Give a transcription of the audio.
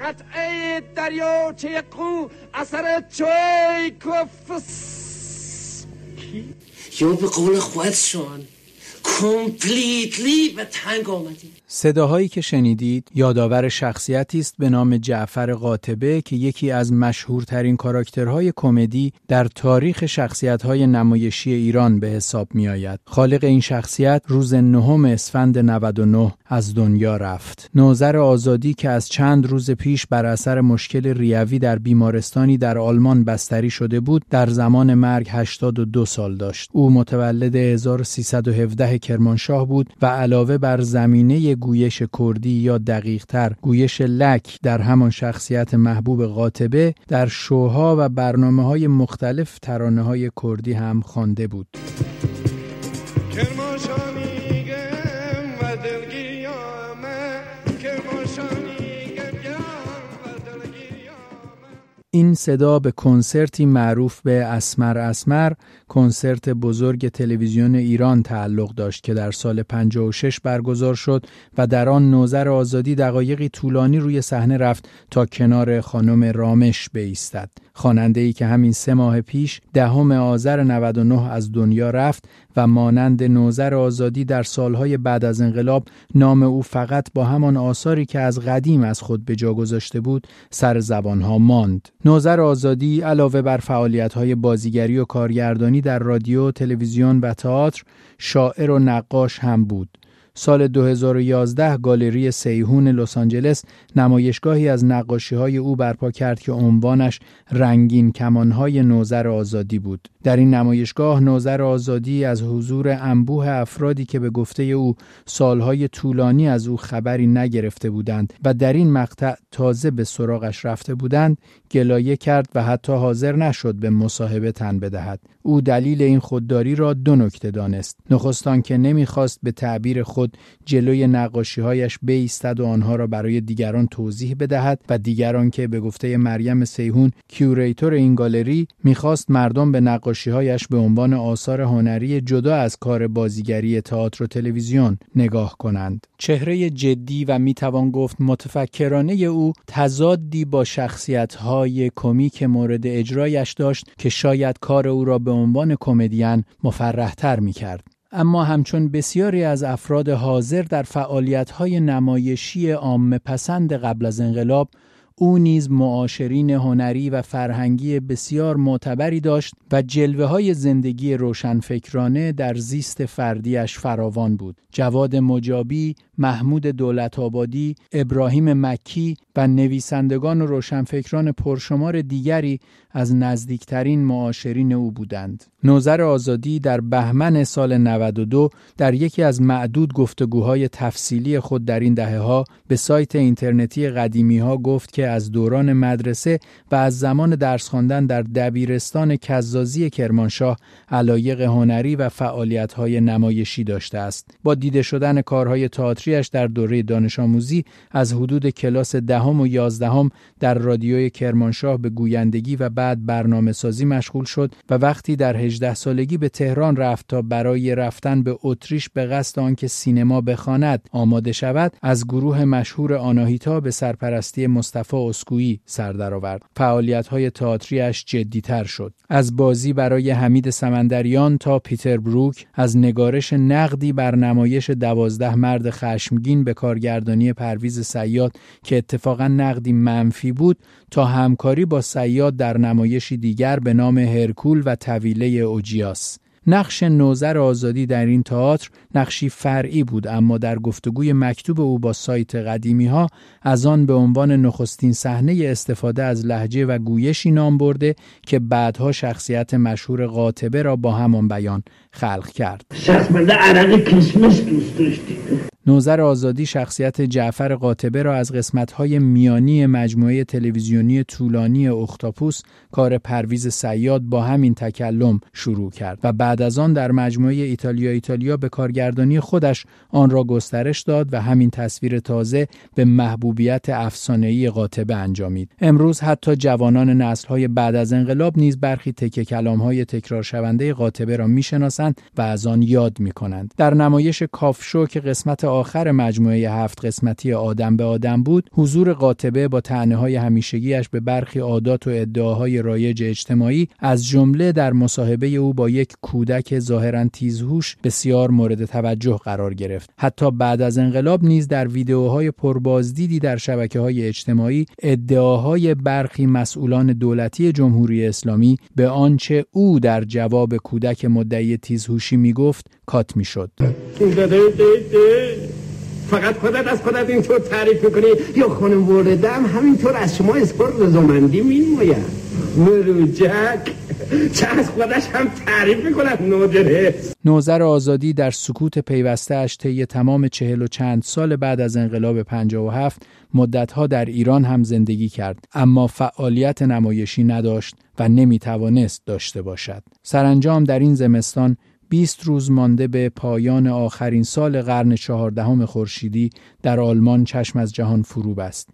قطعه دریاچه قو اثر چایکوفسکی. یا به قول خودشون کامپلیتلی به تنگ آمدیم. صداهایی که شنیدید یادآور شخصیتی است به نام جعفر قاطبه که یکی از مشهورترین کاراکترهای کمدی در تاریخ شخصیت‌های نمایشی ایران به حساب می‌آید. خالق این شخصیت روز 9 اسفند 99 از دنیا رفت. نوذر آزادی که از چند روز پیش بر اثر مشکل ریوی در بیمارستانی در آلمان بستری شده بود، در زمان مرگ 82 سال داشت. او متولد 1317 کرمانشاه بود و علاوه بر زمینه گویش کردی یا دقیق‌تر گویش لک در همان شخصیت محبوب قاطبه، در شوها و برنامه‌های مختلف ترانه‌های کردی هم خوانده بود. این صدا به کنسرتی معروف به اسمر، کنسرت بزرگ تلویزیون ایران تعلق داشت که در سال 56 برگزار شد و در آن نوذر آزادی دقایقی طولانی روی صحنه رفت تا کنار خانم رامش بایستد. خواننده‌ای که همین 3 ماه پیش 10 آذر 99 از دنیا رفت و مانند نوذر آزادی در سالهای بعد از انقلاب نام او فقط با همان آثاری که از قدیم از خود به جا گذاشته بود سر زبانها ماند. نوذر آزادی علاوه بر فعالیت‌های بازیگری و کارگردانی در رادیو، تلویزیون و تئاتر، شاعر و نقاش هم بود. سال 2011 گالری سیهون لس آنجلس نمایشگاهی از نقاشی‌های او برپا کرد که عنوانش رنگین کمان‌های نوذر آزادی بود. در این نمایشگاه نوذر آزادی از حضور انبوه افرادی که به گفته او سالهای طولانی از او خبری نگرفته بودند و در این مقطع تازه به سراغش رفته بودند گلایه کرد و حتی حاضر نشد به مصاحبه تن بدهد. او دلیل این خودداری را 2 نکته دانست. نخستان که نمیخواست به تعبیر خود جلوی نقاشی‌هایش بایستد و آنها را برای دیگران توضیح بدهد و دیگران که به گفته مریم سیهون کیوریتور این گالری میخواست مردم به نقاشی‌هایش به عنوان آثار هنری جدا از کار بازیگری تئاتر و تلویزیون نگاه کنند. چهره جدی و میتوان گفت متفکرانه او تضادی با شخصیت‌های کمیک مورد اجرایش داشت که شاید کار او را به عنوان کمدین مفرح‌تر می‌کرد. اما همچون بسیاری از افراد حاضر در فعالیت‌های نمایشی عامه پسند قبل از انقلاب، او نیز معاشرین هنری و فرهنگی بسیار معتبری داشت و جلوه‌های زندگی روشنفکرانه در زیست فردیش فراوان بود. جواد مجابی، محمود دولت‌آبادی، ابراهیم مکی و نویسندگان و روشنفکران پرشمار دیگری از نزدیکترین معاشرین او بودند. نوذر آزادی در بهمن سال 92 در یکی از معدود گفتگوهای تفصیلی خود در این دهه‌ها به سایت اینترنتی قدیمی‌ها گفت که از دوران مدرسه و از زمان درس خواندن در دبیرستان کزازی کرمانشاه علایق هنری و فعالیت‌های نمایشی داشته است. با دیده شدن کارهای تئاتریش در دوره دانش آموزی از حدود کلاس 10 و 11 در رادیوی کرمانشاه به گویندگی و بعد برنامه‌سازی مشغول شد و وقتی در 18 سالگی به تهران رفت تا برای رفتن به اتریش به قصد آنکه سینما بخواند آماده شود، از گروه مشهور آناهیتا به سرپرستی مصطفی اسکویی سر درآورد. فعالیت‌های تئاتریش جدی‌تر شد. از بازی برای حمید سمندریان تا پیتر بروک، از نگارش نقدی بر نمایش 12 مرد خشمگین به کارگردانی پرویز صیاد که اتفاقا نقدی منفی بود، تا همکاری با صیاد در نمایشی دیگر به نام هرکول و طویله اوجیاس. نقش نوذر آزادی در این تئاتر نقشی فرعی بود، اما در گفتگوی مکتوب او با سایت قدیمی‌ها از آن به عنوان نخستین صحنه استفاده از لهجه و گویشی نام برده که بعدها شخصیت مشهور قاطبه را با همان بیان خلق کرد. شخص عرق کشمش دوست داشتی. نوذر آزادی شخصیت جعفر قاطبه را از قسمت‌های میانی مجموعه تلویزیونی طولانی اختاپوس کار پرویز صیاد با همین تکلم شروع کرد و بعد از آن در مجموعه ایتالیا به کارگردانی خودش آن را گسترش داد و همین تصویر تازه به محبوبیت افسانه‌ای قاطبه انجامید. امروز حتی جوانان نسل‌های بعد از انقلاب نیز برخی تکه کلام‌های تکرار شونده قاطبه را می‌شناسند و از آن یاد می‌کنند. در نمایش کافشو که قسمت آخر مجموعه 7 قسمتی آدم به آدم بود، حضور قاطبه با طعنه‌های همیشگیش به برخی عادات و ادعاهای رایج اجتماعی از جمله در مصاحبه او با یک کودک ظاهراً تیزهوش بسیار مورد توجه قرار گرفت. حتی بعد از انقلاب نیز در ویدئوهای پربازدیدی در شبکه‌های اجتماعی ادعاهای برخی مسئولان دولتی جمهوری اسلامی به آنچه او در جواب کودک مدعی تیزهوشی میگفت کات میشد. فقط خودت از خودت اینطور تعریف میکنی یا خانم وردم همینطور از شما اظهار رضامندی می‌نماید؟ مروجک چه از خودش هم تعریف میکند نادرست. نوذر آزادی در سکوت پیوسته اش طی تمام 40 و چند سال بعد از انقلاب 57 مدتها در ایران هم زندگی کرد، اما فعالیت نمایشی نداشت و نمیتوانست داشته باشد. سرانجام در این زمستان 20 روز مانده به پایان آخرین سال قرن 14 خورشیدی در آلمان چشم از جهان فرو بست.